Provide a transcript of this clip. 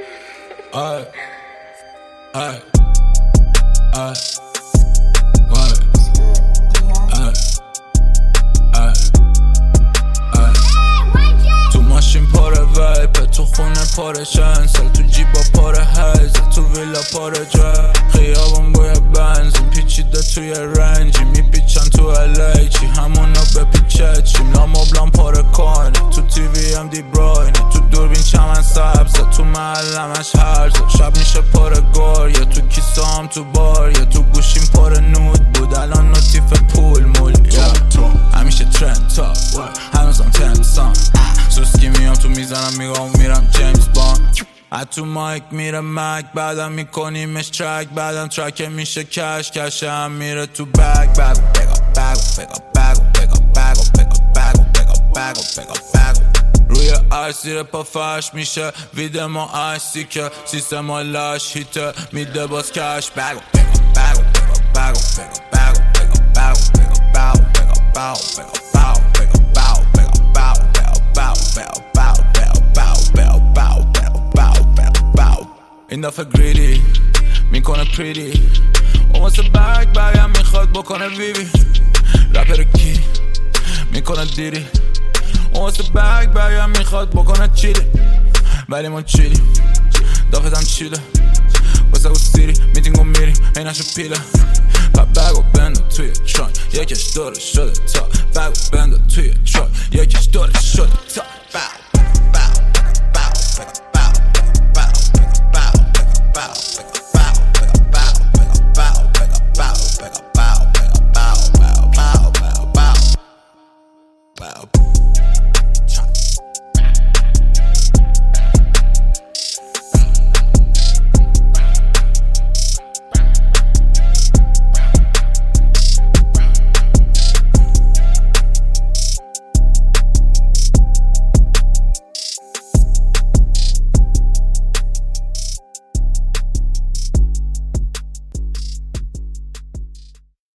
Ay, ay, ay, تو ماشین پاره ویپه، تو خونه پاره شنسل، تو جیبا پاره هیزه، تو ویلا پاره جه، خیابون بوی بنزین پیچیده توی رنجی، میپیچن تو الی چی همونو بپیچه چیم، لامبلان پاره کنه، تو تیوی هم دی براینه، تو دوربین چمن سبزه، تو محلمش هرزه، شب میشه پاره گاریه، تو کیسه هم تو باریه، تو گوشیم پاره نود بود الان نوتیف پول مولی، همیشه ترند تا هنوزم تنسان، سوسکی میام تو میزنم میگم میرم جیمز باند، تو مایک میره مک بعدم میکنیمش ترک، بعدم ترک میشه کش کشه هم میره تو بگ بگو روی عرصیر پا فرش میشه وید ما عشقی که سیستم ها لش هیته میده باز کش بگو این دفعه گریدی میکنه پریدی اون واسه بگ هم میخواد بکنه ویوی رپر کی میکنه دیری اون واسه بگ هم میخواد بکنه چیلی ولی ما چیلی دافتم چیله واسه او سیری میتینگو میریم اینشو پیله بگو بندو توی تران یکیش داره شده تا بگو بندو توی تران یکیش داره شده تا